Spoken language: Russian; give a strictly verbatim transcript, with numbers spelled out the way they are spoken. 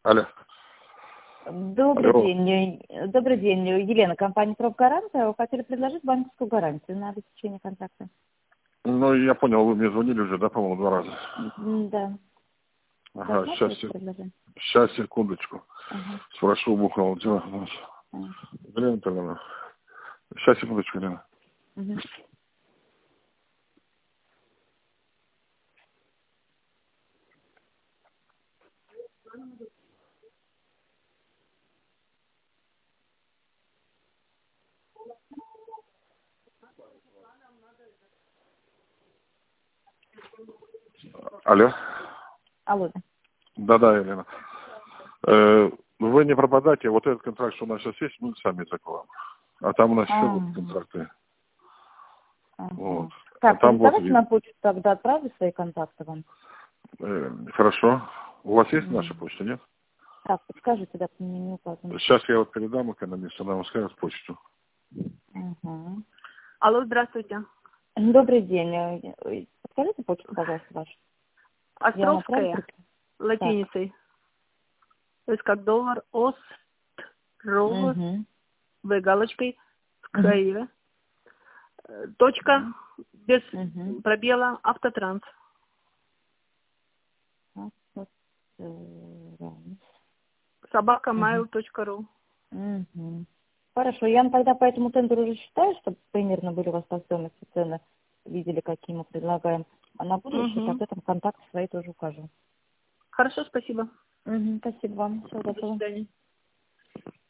Алло. Добрый Алло. день. Добрый день, Елена, компания «Профгарант». Вы хотели предложить банковскую гарантию на обеспечение контракта? Ну, я понял, вы мне звонили уже, да, по-моему, два раза? М, Да. Ага, сейчас, Рассматриваете предложение? сейчас, секундочку. Ага. Спрошу, бухнул дела. Ага. Елена Павловна. Сейчас, секундочку, Елена. Мгм. Алло. Алло. Да-да, Елена. Э, вы не пропадайте, вот этот контракт, что у нас сейчас есть, мы сами закроем. А там у нас еще будут Ага. контракты. Вот. Ага. А Так, там ну вот, давайте на почту тогда отправлю свои контакты вам. э, хорошо. У вас есть наша М. почта, нет? Так, подскажите, да, мне не указано. Сейчас я вот передам экономисту, она вам скажет почту. Ага. Алло, здравствуйте. Добрый день. Э, э, Подскажите почту, пожалуйста, вашу. Я вам отправлю. Островская, Так. латиницей. То есть как доллар, ос, ров, Угу. в галочкой, Угу. ская, э, точка, без Угу. пробела, автотранс. собака Угу. mail точка ру. Угу. Хорошо, я тогда по этому тендеру уже считаю, чтобы примерно были у вас по стоимости цены, видели, какие мы предлагаем. А на будущее Угу. тогда там контакты свои тоже укажу. Хорошо, спасибо. Угу. Спасибо вам. Всего До доброго. свидания.